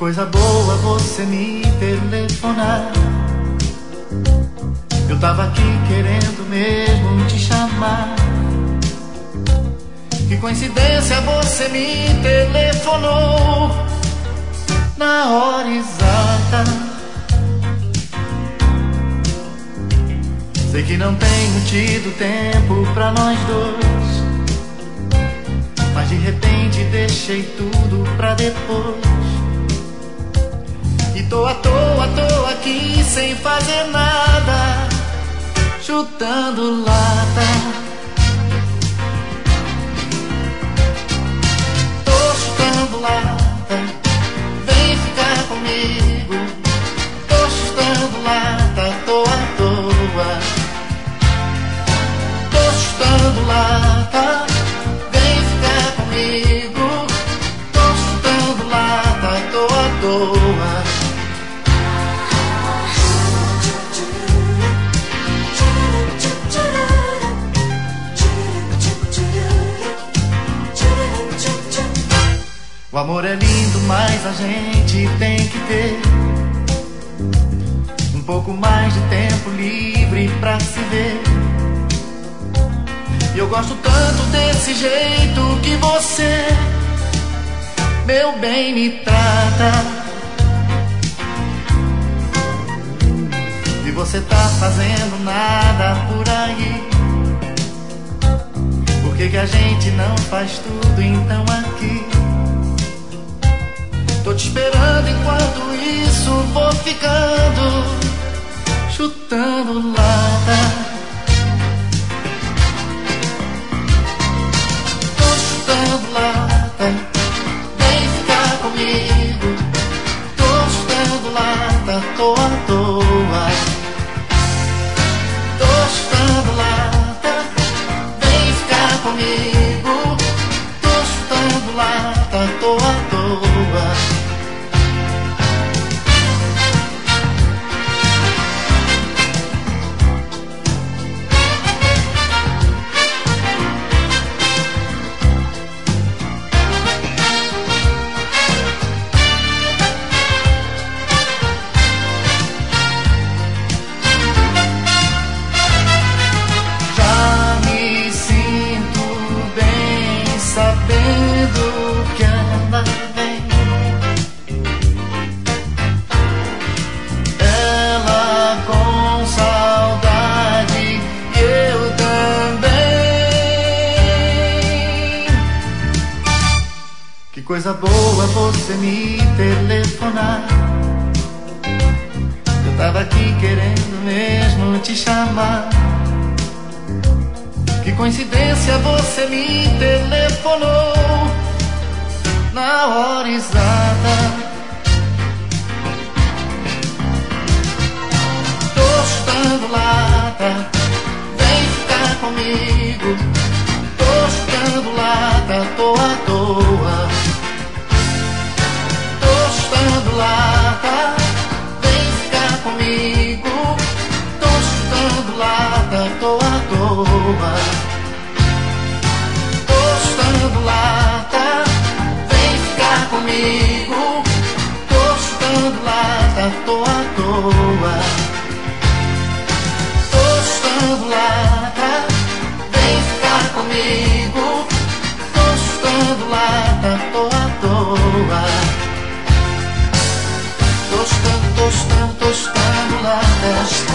coisa boa você me telefonar. Eu tava aqui querendo mesmo te chamar. Que coincidência, você me telefonou na hora exata. Sei que não tenho tido tempo pra nós dois, mas de repente deixei tudo pra depois. E tô à toa aqui sem fazer nada, chutando lata. Tô chutando lata, vem ficar comigo. Tô chutando lata, tô à toa. Tô chutando lata, vem ficar comigo. Tô chutando lata, tô à toa. O amor é lindo, mas a gente tem que ter um pouco mais de tempo livre pra se ver. E eu gosto tanto desse jeito que você, meu bem, me trata. E você tá fazendo nada por aí. Por que a gente não faz tudo então aqui? Tô te esperando, enquanto isso vou ficando, chutando lata. Tô chutando lata, vem ficar comigo. Tô chutando lata, tô à toa. Tô chutando lata, vem ficar comigo. Tô chutando lata, tô à toa. Que coisa boa você me telefonar. Eu tava aqui querendo mesmo te chamar. Que coincidência, você me telefonou na hora exata. Tô chutando lata, vem ficar comigo. Tô chutando lata, tô à toa. Lata, vem ficar comigo. Tô chutando lata, tô à toa. Tô chutando lata, vem ficar comigo. Tô chutando lata, tô à toa. Tô chutando lata, vem ficar comigo. Tô chutando lata, tô à toa. Tô chutando latas.